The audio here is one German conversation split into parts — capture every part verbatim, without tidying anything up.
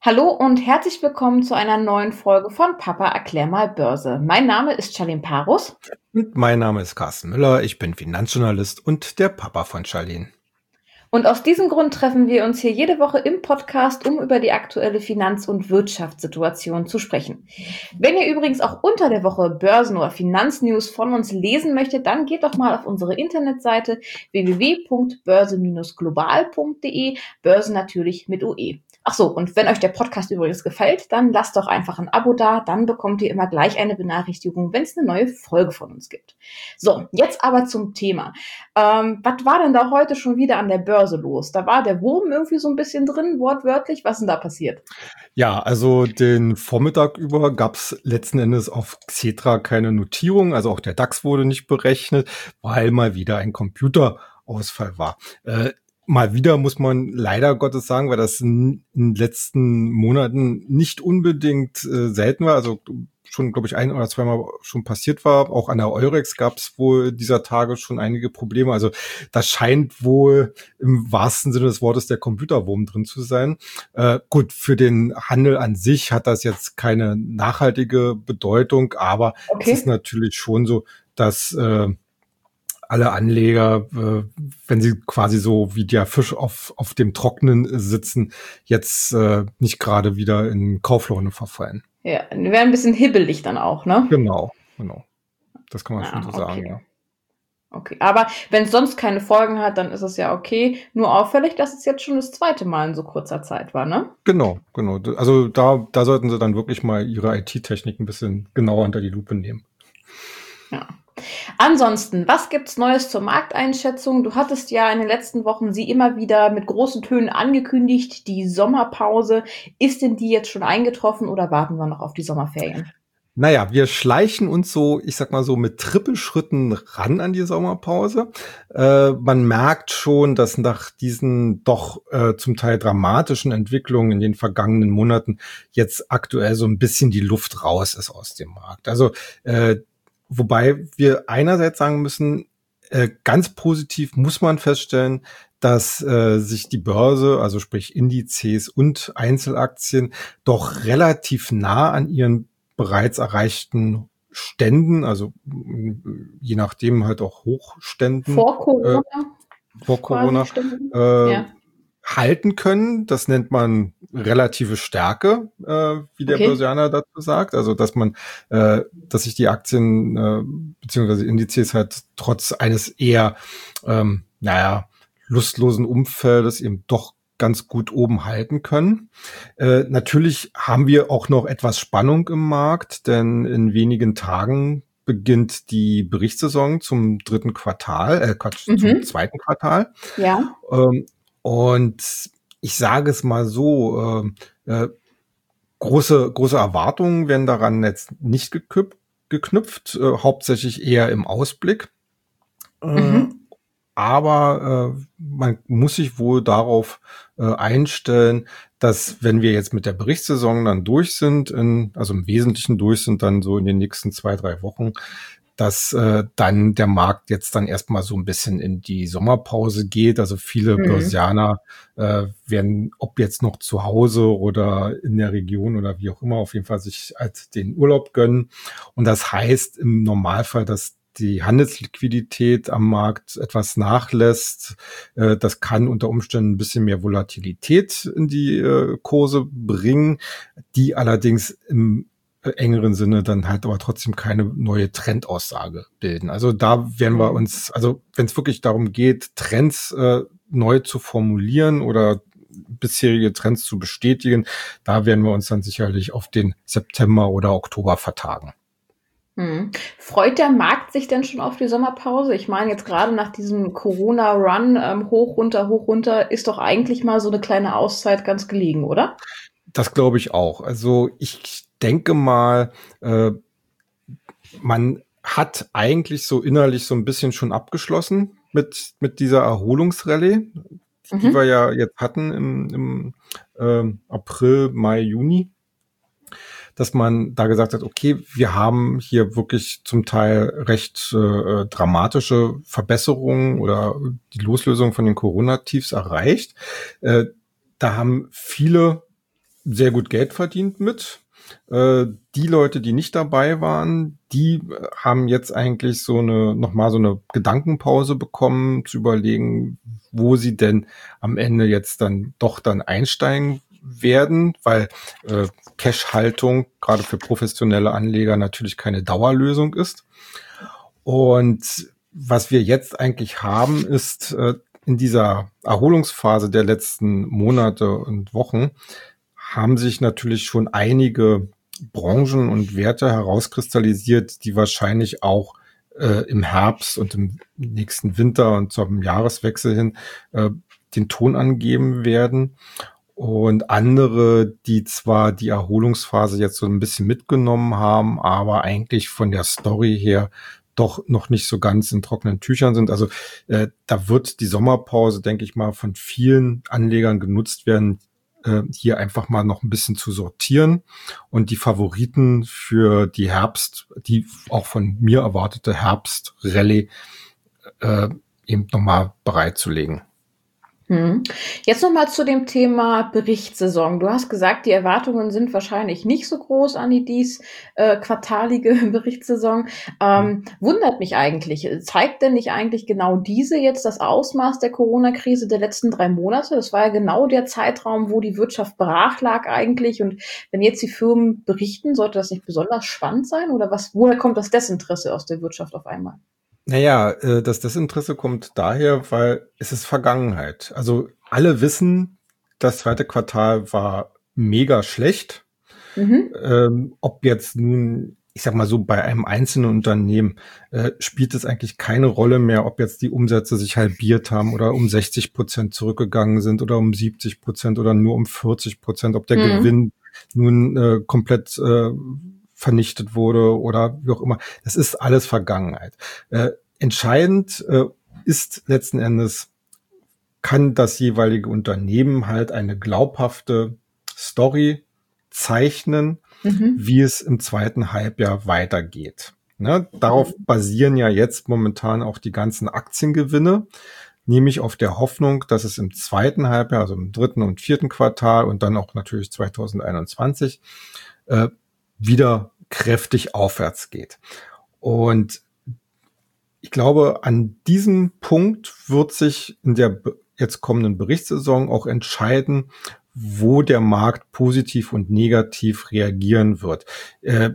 Hallo und herzlich willkommen zu einer neuen Folge von Papa erklär mal Börse. Mein Name ist Charlene Parus. Und mein Name ist Carsten Müller, ich bin Finanzjournalist und der Papa von Charlene. Und aus diesem Grund treffen wir uns hier jede Woche im Podcast, um über die aktuelle Finanz- und Wirtschaftssituation zu sprechen. Wenn ihr übrigens auch unter der Woche Börsen- oder Finanznews von uns lesen möchtet, dann geht doch mal auf unsere Internetseite w w w punkt börse Bindestrich global punkt de, Börse natürlich mit U E. Ach so, und wenn euch der Podcast übrigens gefällt, dann lasst doch einfach ein Abo da, dann bekommt ihr immer gleich eine Benachrichtigung, wenn es eine neue Folge von uns gibt. So, jetzt aber zum Thema. Ähm, was war denn da heute schon wieder an der Börse los? Da war der Wurm irgendwie so ein bisschen drin, wortwörtlich. Was ist denn da passiert? Ja, also den Vormittag über gab es letzten Endes auf Xetra keine Notierung, also auch der DAX wurde nicht berechnet, weil mal wieder ein Computerausfall war. Äh, mal wieder muss man leider Gottes sagen, weil das in, in den letzten Monaten nicht unbedingt äh, selten war, also schon, glaube ich, ein oder zweimal schon passiert war. Auch an der Eurex gab es wohl dieser Tage schon einige Probleme. Also das scheint wohl im wahrsten Sinne des Wortes der Computerwurm drin zu sein. Äh, gut, für den Handel an sich hat das jetzt keine nachhaltige Bedeutung, aber Okay. es ist natürlich schon so, dass äh, alle Anleger, äh, wenn sie quasi so wie der Fisch auf auf dem Trockenen sitzen, jetzt äh, nicht gerade wieder in Kauflaune verfallen. Ja, wäre ein bisschen hibbelig dann auch, ne? Genau, genau. Das kann man schon Ah, so okay. sagen, ja. Okay, aber wenn es sonst keine Folgen hat, dann ist es ja okay. Nur auffällig, dass es jetzt schon das zweite Mal in so kurzer Zeit war, ne? Genau, genau. Also da, da sollten sie dann wirklich mal ihre I T-Technik ein bisschen genauer unter die Lupe nehmen. Ja. Ansonsten, was gibt's Neues zur Markteinschätzung? Du hattest ja in den letzten Wochen sie immer wieder mit großen Tönen angekündigt, die Sommerpause. Ist denn die jetzt schon eingetroffen oder warten wir noch auf die Sommerferien? Naja, wir schleichen uns so, ich sag mal so, mit Trippelschritten ran an die Sommerpause. Äh, man merkt schon, dass nach diesen doch äh, zum Teil dramatischen Entwicklungen in den vergangenen Monaten jetzt aktuell so ein bisschen die Luft raus ist aus dem Markt. Also äh, wobei wir einerseits sagen müssen, äh, ganz positiv muss man feststellen, dass äh, sich die Börse, also sprich Indizes und Einzelaktien, doch relativ nah an ihren bereits erreichten Ständen, also je nachdem halt auch Hochständen Vor Corona? äh, vor Corona äh, Ja. halten können. Das nennt man relative Stärke, äh, wie der Okay. Börsianer dazu sagt. Also dass man, äh, dass sich die Aktien äh, beziehungsweise Indizes halt trotz eines eher, ähm, naja, lustlosen Umfeldes eben doch ganz gut oben halten können. Äh, natürlich haben wir auch noch etwas Spannung im Markt, denn in wenigen Tagen beginnt die Berichtssaison zum dritten Quartal, äh, Quatsch, Mhm. zum zweiten Quartal. Ja. Ähm, und ich sage es mal so, äh, äh, große, große Erwartungen werden daran jetzt nicht geküpft, geknüpft, äh, hauptsächlich eher im Ausblick. Äh, Mhm. Aber äh, man muss sich wohl darauf äh, einstellen, dass wenn wir jetzt mit der Berichtssaison dann durch sind, in, also im Wesentlichen durch sind, dann so in den nächsten zwei, drei Wochen, dass äh, dann der Markt jetzt dann erstmal so ein bisschen in die Sommerpause geht. Also viele Mhm. Börsianer äh, werden, ob jetzt noch zu Hause oder in der Region oder wie auch immer, auf jeden Fall sich halt den Urlaub gönnen. Und das heißt im Normalfall, dass die Handelsliquidität am Markt etwas nachlässt. Äh, das kann unter Umständen ein bisschen mehr Volatilität in die äh, Kurse bringen, die allerdings im äh, engeren Sinne dann halt aber trotzdem keine neue Trendaussage bilden. Also da werden wir uns, also wenn es wirklich darum geht, Trends äh, neu zu formulieren oder bisherige Trends zu bestätigen, da werden wir uns dann sicherlich auf den September oder Oktober vertagen. Mhm. Freut der Markt sich denn schon auf die Sommerpause? Ich meine, jetzt gerade nach diesem Corona-Run, ähm, hoch, runter, hoch, runter, ist doch eigentlich mal so eine kleine Auszeit ganz gelegen, oder? Das glaube ich auch. Also ich denke mal, äh, man hat eigentlich so innerlich so ein bisschen schon abgeschlossen mit mit dieser Erholungsrallye, die Mhm. wir ja jetzt hatten im, im ähm, April, Mai, Juni, dass man da gesagt hat, okay, wir haben hier wirklich zum Teil recht äh, dramatische Verbesserungen oder die Loslösung von den Corona-Tiefs erreicht. Äh, da haben viele sehr gut Geld verdient mit. Äh, die Leute, die nicht dabei waren, die haben jetzt eigentlich so eine, nochmal so eine Gedankenpause bekommen, zu überlegen, wo sie denn am Ende jetzt dann doch dann einsteigen werden, weil äh, Cash-Haltung gerade für professionelle Anleger natürlich keine Dauerlösung ist. Und was wir jetzt eigentlich haben, ist äh, in dieser Erholungsphase der letzten Monate und Wochen haben sich natürlich schon einige Branchen und Werte herauskristallisiert, die wahrscheinlich auch äh, im Herbst und im nächsten Winter und zum Jahreswechsel hin äh, den Ton angeben werden. Und andere, die zwar die Erholungsphase jetzt so ein bisschen mitgenommen haben, aber eigentlich von der Story her doch noch nicht so ganz in trockenen Tüchern sind. Also äh, da wird die Sommerpause, denke ich mal, von vielen Anlegern genutzt werden, äh, hier einfach mal noch ein bisschen zu sortieren und die Favoriten für die Herbst, die auch von mir erwartete Herbst-Rallye äh, eben nochmal bereitzulegen. Hm. Jetzt nochmal zu dem Thema Berichtssaison. Du hast gesagt, die Erwartungen sind wahrscheinlich nicht so groß an die dies äh, quartalige Berichtssaison. Ähm, wundert mich eigentlich. Zeigt denn nicht eigentlich genau diese jetzt das Ausmaß der Corona-Krise der letzten drei Monate? Das war ja genau der Zeitraum, wo die Wirtschaft brach lag eigentlich. Und wenn jetzt die Firmen berichten, sollte das nicht besonders spannend sein? Oder was? Woher kommt das Desinteresse aus der Wirtschaft auf einmal? Naja, äh, das Desinteresse kommt daher, weil es ist Vergangenheit. Also alle wissen, das zweite Quartal war mega schlecht. Mhm. Ähm, ob jetzt nun, ich sag mal so, bei einem einzelnen Unternehmen äh, spielt es eigentlich keine Rolle mehr, ob jetzt die Umsätze sich halbiert haben oder um sechzig Prozent zurückgegangen sind oder um siebzig Prozent oder nur um vierzig Prozent, ob der Mhm. Gewinn nun äh, komplett äh, vernichtet wurde oder wie auch immer. Das ist alles Vergangenheit. Äh, entscheidend äh, ist letzten Endes, kann das jeweilige Unternehmen halt eine glaubhafte Story zeichnen, Mhm. wie es im zweiten Halbjahr weitergeht. Ne, darauf basieren ja jetzt momentan auch die ganzen Aktiengewinne, nämlich auf der Hoffnung, dass es im zweiten Halbjahr, also im dritten und vierten Quartal und dann auch natürlich zwanzig einundzwanzig, äh, wieder kräftig aufwärts geht. Und ich glaube, an diesem Punkt wird sich in der jetzt kommenden Berichtssaison auch entscheiden, wo der Markt positiv und negativ reagieren wird. Äh,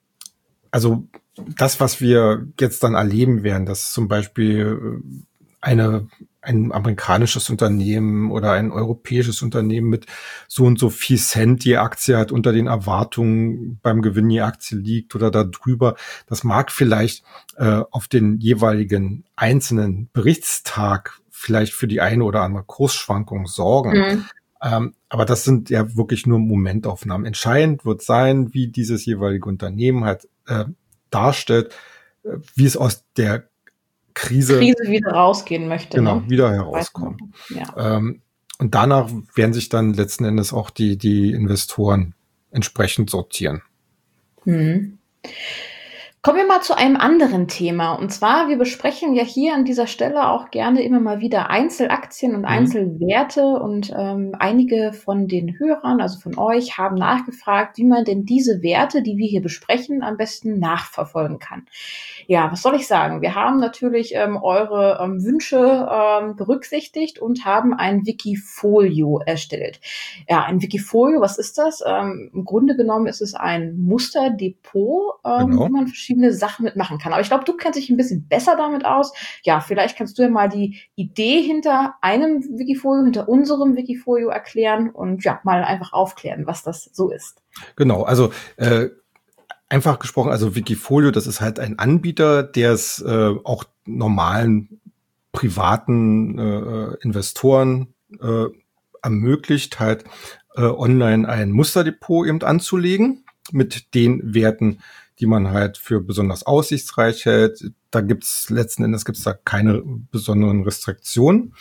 also das, was wir jetzt dann erleben werden, dass zum Beispiel eine, ein amerikanisches Unternehmen oder ein europäisches Unternehmen mit so und so viel Cent je Aktie hat unter den Erwartungen beim Gewinn je Aktie liegt oder darüber. Das mag vielleicht äh, auf den jeweiligen einzelnen Berichtstag vielleicht für die eine oder andere Kursschwankung sorgen. Mhm. Ähm, aber das sind ja wirklich nur Momentaufnahmen. Entscheidend wird sein, wie dieses jeweilige Unternehmen halt äh, darstellt, äh, wie es aus der Krise, Krise wieder rausgehen möchte, genau, ne? wieder herauskommt. Ja. Ähm, und danach werden sich dann letzten Endes auch die, die Investoren entsprechend sortieren. Mhm. Kommen wir mal zu einem anderen Thema. Und zwar, wir besprechen ja hier an dieser Stelle auch gerne immer mal wieder Einzelaktien und Mhm. Einzelwerte. Und ähm, einige von den Hörern, also von euch, haben nachgefragt, wie man denn diese Werte, die wir hier besprechen, am besten nachverfolgen kann. Ja, was soll ich sagen? Wir haben natürlich ähm, eure ähm, Wünsche ähm, berücksichtigt und haben ein Wikifolio erstellt. Ja, ein Wikifolio, was ist das? Ähm, im Grunde genommen ist es ein Musterdepot, ähm, Genau. wo man verschiedene Sachen mitmachen kann. Aber ich glaube, du kennst dich ein bisschen besser damit aus. Ja, vielleicht kannst du ja mal die Idee hinter einem Wikifolio, hinter unserem Wikifolio erklären und ja, mal einfach aufklären, was das so ist. Genau, also äh, einfach gesprochen, also Wikifolio, das ist halt ein Anbieter, der es äh, auch normalen privaten äh, Investoren äh, ermöglicht, halt äh, online ein Musterdepot eben anzulegen mit den Werten, die man halt für besonders aussichtsreich hält. Da gibt's letzten Endes gibt's da keine besonderen Restriktionen.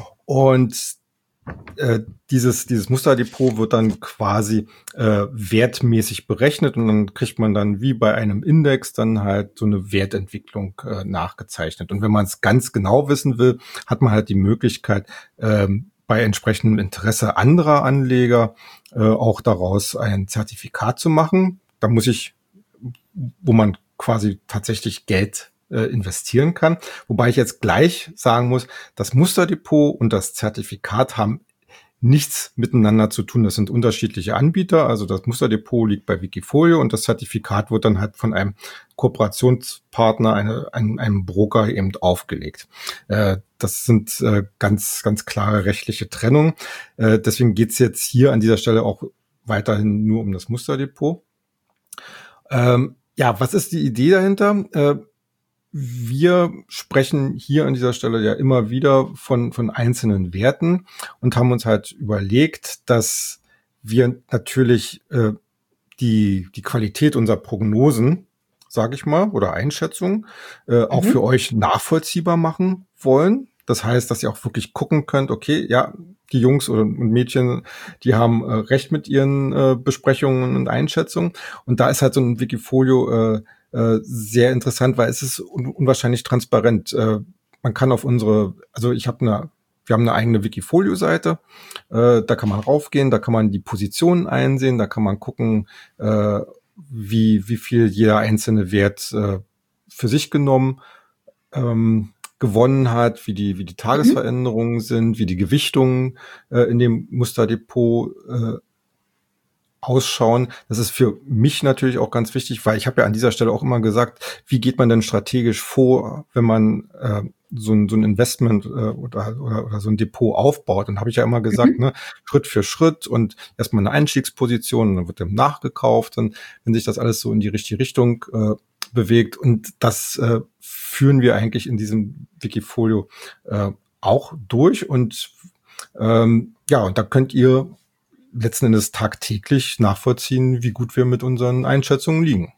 Und äh, dieses, dieses Musterdepot wird dann quasi äh, wertmäßig berechnet und dann kriegt man dann wie bei einem Index dann halt so eine Wertentwicklung äh, nachgezeichnet. Und wenn man es ganz genau wissen will, hat man halt die Möglichkeit, ähm, bei entsprechendem Interesse anderer Anleger äh, auch daraus ein Zertifikat zu machen. Da muss ich, wo man quasi tatsächlich Geld äh, investieren kann. Wobei ich jetzt gleich sagen muss, das Musterdepot und das Zertifikat haben nichts miteinander zu tun. Das sind unterschiedliche Anbieter. Also das Musterdepot liegt bei Wikifolio und das Zertifikat wird dann halt von einem Kooperationspartner, eine, einem, einem Broker eben aufgelegt. Äh, das sind äh, ganz, ganz klare rechtliche Trennungen. Äh, deswegen geht's jetzt hier an dieser Stelle auch weiterhin nur um das Musterdepot. Ähm, ja, was ist die Idee dahinter? Äh, Wir sprechen hier an dieser Stelle ja immer wieder von, von einzelnen Werten und haben uns halt überlegt, dass wir natürlich äh, die, die Qualität unserer Prognosen, sage ich mal, oder Einschätzungen, äh, auch Mhm. für euch nachvollziehbar machen wollen. Das heißt, dass ihr auch wirklich gucken könnt, okay, ja, die Jungs oder und Mädchen, die haben äh, recht mit ihren äh, Besprechungen und Einschätzungen. Und da ist halt so ein Wikifolio äh, äh, sehr interessant, weil es ist un unwahrscheinlich transparent. Äh, man kann auf unsere, also ich habe eine, wir haben eine eigene Wikifolio-Seite, äh, da kann man raufgehen, da kann man die Positionen einsehen, da kann man gucken, äh, wie wie viel jeder einzelne Wert äh, für sich genommen ähm, gewonnen hat, wie die wie die Mhm. Tagesveränderungen sind, wie die Gewichtungen äh, in dem Musterdepot äh, ausschauen. Das ist für mich natürlich auch ganz wichtig, weil ich habe ja an dieser Stelle auch immer gesagt, wie geht man denn strategisch vor, wenn man äh, so ein, so ein Investment äh, oder, oder, oder so ein Depot aufbaut. Dann habe ich ja immer gesagt, Mhm. ne, Schritt für Schritt und erstmal eine Einstiegsposition, und dann wird dem nachgekauft, dann, wenn sich das alles so in die richtige Richtung äh, bewegt. Und das äh, führen wir eigentlich in diesem Wikifolio äh, auch durch. Und ähm, ja, und da könnt ihr letzten Endes tagtäglich nachvollziehen, wie gut wir mit unseren Einschätzungen liegen.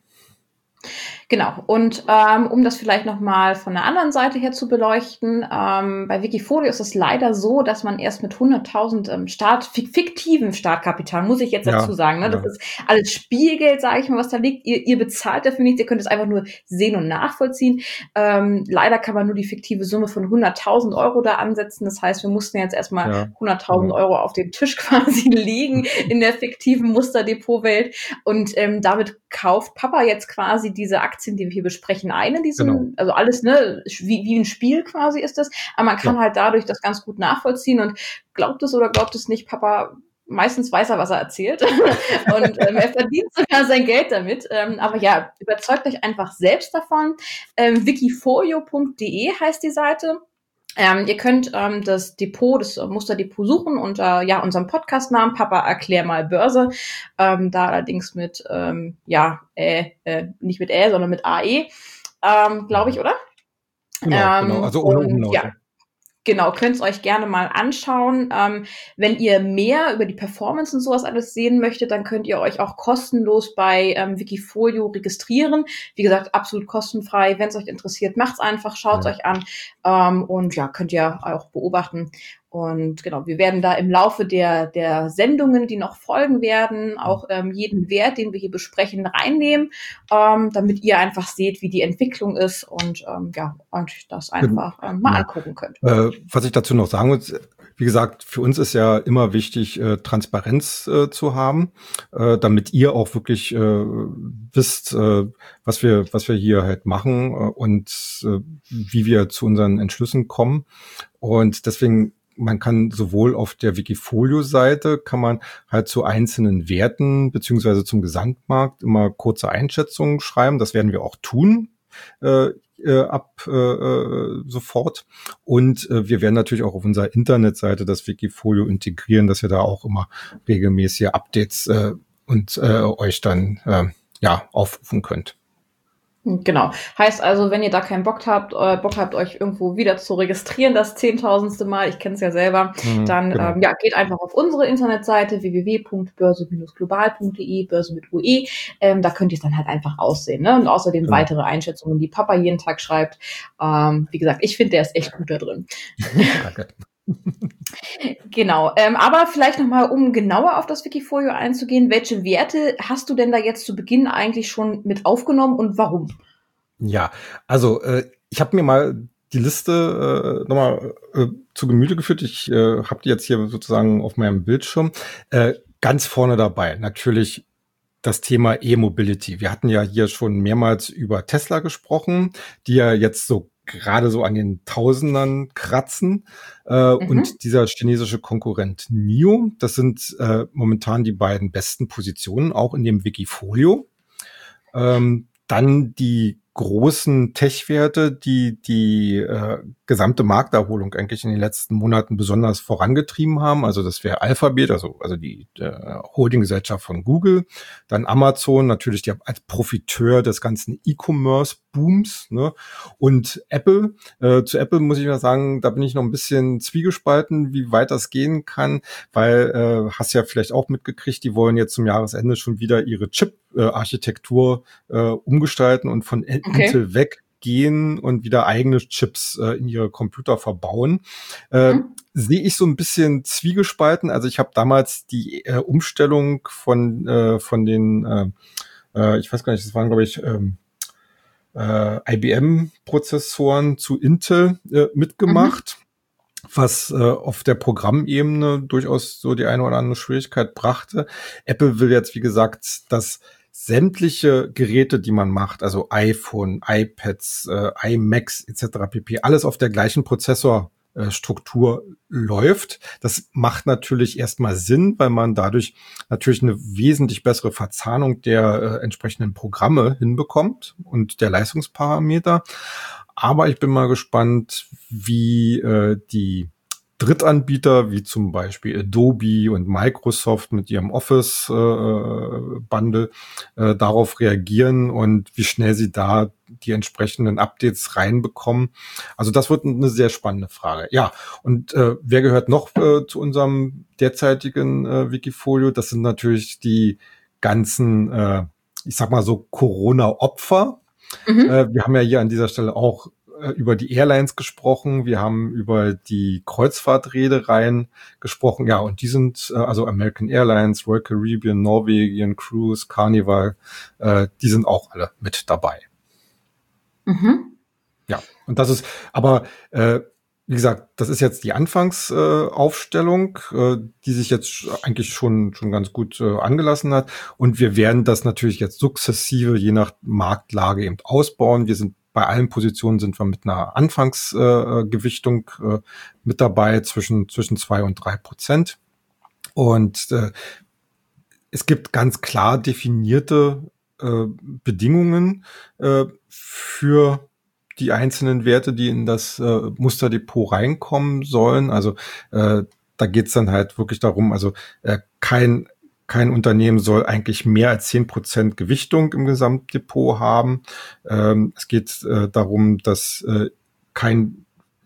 Genau. Und ähm, um das vielleicht nochmal von der anderen Seite her zu beleuchten, ähm, bei Wikifolio ist es leider so, dass man erst mit hunderttausend ähm, Start, fiktiven Startkapital, muss ich jetzt dazu Ja, sagen, ne? Das ja, ist alles Spielgeld, sage ich mal, was da liegt. Ihr, ihr bezahlt dafür nichts, ihr könnt es einfach nur sehen und nachvollziehen. Ähm, leider kann man nur die fiktive Summe von hunderttausend Euro da ansetzen. Das heißt, wir mussten jetzt erstmal ja, hunderttausend genau. Euro auf den Tisch quasi legen in der fiktiven Musterdepot-Welt. Und ähm, damit kauft Papa jetzt quasi diese Aktien, die wir hier besprechen, ein in Genau. diesem, also alles, ne, wie, wie ein Spiel quasi ist das. Aber man kann Ja. halt dadurch das ganz gut nachvollziehen und glaubt es oder glaubt es nicht, Papa, meistens weiß er, was er erzählt und ähm, er verdient sogar sein Geld damit. Ähm, aber ja, überzeugt euch einfach selbst davon. Ähm, wikifolio punkt de heißt die Seite. Ähm, ihr könnt ähm, das Depot, das äh, Musterdepot suchen unter ja unserem Podcastnamen Papa erklär mal Börse. Ähm, da allerdings mit ähm, ja äh, äh, nicht mit Ä, sondern mit A E, ähm, glaube ich, oder? Genau, genau. Ähm, Also ohne und ja, Umlaute. genau, könnt es euch gerne mal anschauen. Ähm, wenn ihr mehr über die Performance und sowas alles sehen möchtet, dann könnt ihr euch auch kostenlos bei ähm, Wikifolio registrieren. Wie gesagt, absolut kostenfrei. Wenn es euch interessiert, macht's einfach, schaut's Ja. euch an ähm, und ja, könnt ihr auch beobachten. Und genau, wir werden da im Laufe der, der Sendungen, die noch folgen werden, auch ähm, jeden Wert, den wir hier besprechen, reinnehmen, ähm, damit ihr einfach seht, wie die Entwicklung ist und ähm, ja, euch das einfach ähm, mal Genau. angucken könnt. Äh, was ich dazu noch sagen muss, wie gesagt, für uns ist ja immer wichtig, äh, Transparenz äh, zu haben, äh, damit ihr auch wirklich äh, wisst, äh, was wir, was wir hier halt machen äh, und äh, wie wir zu unseren Entschlüssen kommen. Und deswegen, man kann sowohl auf der Wikifolio-Seite kann man halt zu einzelnen Werten beziehungsweise zum Gesamtmarkt immer kurze Einschätzungen schreiben. Das werden wir auch tun. Äh, äh, ab äh, äh, sofort. Und äh, wir werden natürlich auch auf unserer Internetseite das Wikifolio integrieren, dass ihr da auch immer regelmäßige Updates äh, und äh, euch dann äh, ja aufrufen könnt. Genau. Heißt also, wenn ihr da keinen Bock habt, äh, Bock habt, euch irgendwo wieder zu registrieren, das zehntausendste Mal, ich kenne es ja selber, Mhm, dann genau. ähm, ja, geht einfach auf unsere Internetseite w w w punkt börse global punkt de, Börse mit U E. Ähm, da könnt ihr es dann halt einfach aussehen. Ne? Und außerdem Genau. weitere Einschätzungen, die Papa jeden Tag schreibt. Ähm, wie gesagt, ich finde, der ist echt gut da drin. Danke. Genau, ähm, aber vielleicht nochmal, um genauer auf das Wikifolio einzugehen, welche Werte hast du denn da jetzt zu Beginn eigentlich schon mit aufgenommen und warum? Ja, also äh, ich habe mir mal die Liste äh, nochmal äh, zu Gemüte geführt. Ich äh, habe die jetzt hier sozusagen auf meinem Bildschirm. Äh, ganz vorne dabei natürlich das Thema E-Mobility. Wir hatten ja hier schon mehrmals über Tesla gesprochen, die ja jetzt so gerade so an den Tausendern kratzen. Äh, mhm. Und dieser chinesische Konkurrent N I O, das sind äh, momentan die beiden besten Positionen, auch in dem Wikifolio. Ähm, dann die großen Tech-Werte, die die äh, gesamte Markterholung eigentlich in den letzten Monaten besonders vorangetrieben haben. Also das wäre Alphabet, also also die äh, Holdinggesellschaft von Google, dann Amazon, natürlich die als Profiteur des ganzen E-Commerce-Booms, ne? Und Apple. Äh, zu Apple muss ich mal sagen, da bin ich noch ein bisschen zwiegespalten, wie weit das gehen kann, weil äh, hast ja vielleicht auch mitgekriegt, die wollen jetzt zum Jahresende schon wieder ihre Chip-Architektur äh, umgestalten und von okay. Intel weggehen und wieder eigene Chips äh, in ihre Computer verbauen. Äh, mhm. Sehe ich so ein bisschen zwiegespalten. Also ich habe damals die äh, Umstellung von äh, von den, äh, äh, ich weiß gar nicht, das waren glaube ich ähm, äh, I B M-Prozessoren zu Intel äh, mitgemacht. Mhm. Was äh, auf der Programmebene durchaus so die eine oder andere Schwierigkeit brachte. Apple will jetzt, wie gesagt, dass sämtliche Geräte, die man macht, also iPhone, iPads, äh, iMacs et cetera pp., alles auf der gleichen Prozessorstruktur äh, läuft. Das macht natürlich erstmal Sinn, weil man dadurch natürlich eine wesentlich bessere Verzahnung der äh, entsprechenden Programme hinbekommt und der Leistungsparameter. Aber ich bin mal gespannt, wie äh, die Drittanbieter, wie zum Beispiel Adobe und Microsoft mit ihrem Office-Bundle äh, äh, darauf reagieren und wie schnell sie da die entsprechenden Updates reinbekommen. Also das wird eine sehr spannende Frage. Ja, und äh, wer gehört noch äh, zu unserem derzeitigen äh, Wikifolio? Das sind natürlich die ganzen, äh, ich sag mal so, Corona-Opfer. Mhm. Äh, wir haben ja hier an dieser Stelle auch äh, über die Airlines gesprochen. Wir haben über die Kreuzfahrtreedereien gesprochen. Ja, und die sind, äh, also American Airlines, Royal Caribbean, Norwegian Cruise, Carnival, äh, die sind auch alle mit dabei. Mhm. Ja, und das ist, aber äh, wie gesagt, das ist jetzt die Anfangsaufstellung, äh, äh, die sich jetzt eigentlich schon schon ganz gut äh, angelassen hat. Und wir werden das natürlich jetzt sukzessive, je nach Marktlage eben ausbauen. Wir sind bei allen Positionen sind wir mit einer Anfangsgewichtung äh, äh, mit dabei zwischen zwischen zwei und drei Prozent. Und äh, es gibt ganz klar definierte äh, Bedingungen äh, für die einzelnen Werte, die in das äh, Musterdepot reinkommen sollen. Also äh, da geht's dann halt wirklich darum, also äh, kein kein Unternehmen soll eigentlich mehr als zehn Prozent Gewichtung im Gesamtdepot haben. Ähm, es geht äh, darum, dass äh, kein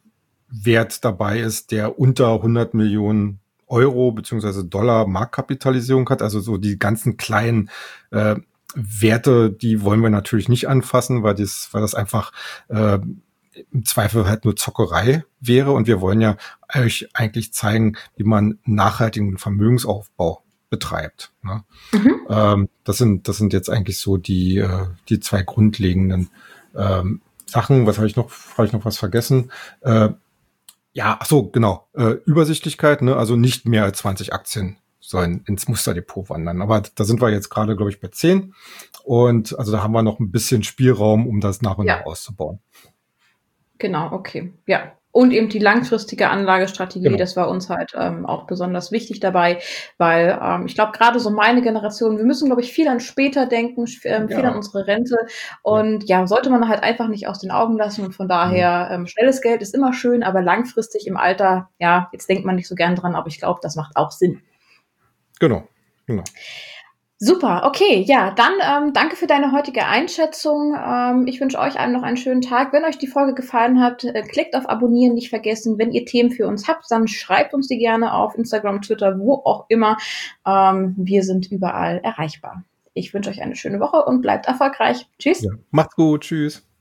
Wert dabei ist, der unter hundert Millionen Euro beziehungsweise Dollar Marktkapitalisierung hat. Also so die ganzen kleinen äh, Werte, die wollen wir natürlich nicht anfassen, weil das, weil das einfach äh, im Zweifel halt nur Zockerei wäre. Und wir wollen ja euch eigentlich zeigen, wie man nachhaltigen Vermögensaufbau betreibt. Ne? Mhm. Ähm, das sind, das sind jetzt eigentlich so die, äh, die zwei grundlegenden ähm, Sachen. Was habe ich noch? Habe ich noch was vergessen? Äh, ja, ach so, genau. Äh, Übersichtlichkeit, ne? Also nicht mehr als zwanzig Aktien sollen ins Musterdepot wandern. Aber da sind wir jetzt gerade, glaube ich, bei zehn. Und also da haben wir noch ein bisschen Spielraum, um das nach und nach ja. auszubauen. Genau, okay. Ja. Und eben die langfristige Anlagestrategie, genau. Das war uns halt ähm, auch besonders wichtig dabei, weil ähm, ich glaube, gerade so meine Generation, wir müssen, glaube ich, viel an später denken, ähm, viel ja. an unsere Rente. Und ja. ja, sollte man halt einfach nicht aus den Augen lassen. Und von daher, ähm, schnelles Geld ist immer schön, aber langfristig im Alter, ja, jetzt denkt man nicht so gern dran, aber ich glaube, das macht auch Sinn. Genau, genau. Super, okay, ja, dann ähm, danke für deine heutige Einschätzung. Ähm, ich wünsche euch allen noch einen schönen Tag. Wenn euch die Folge gefallen hat, äh, klickt auf Abonnieren, nicht vergessen. Wenn ihr Themen für uns habt, dann schreibt uns die gerne auf Instagram, Twitter, wo auch immer. Ähm, wir sind überall erreichbar. Ich wünsche euch eine schöne Woche und bleibt erfolgreich. Tschüss. Ja, macht's gut, tschüss.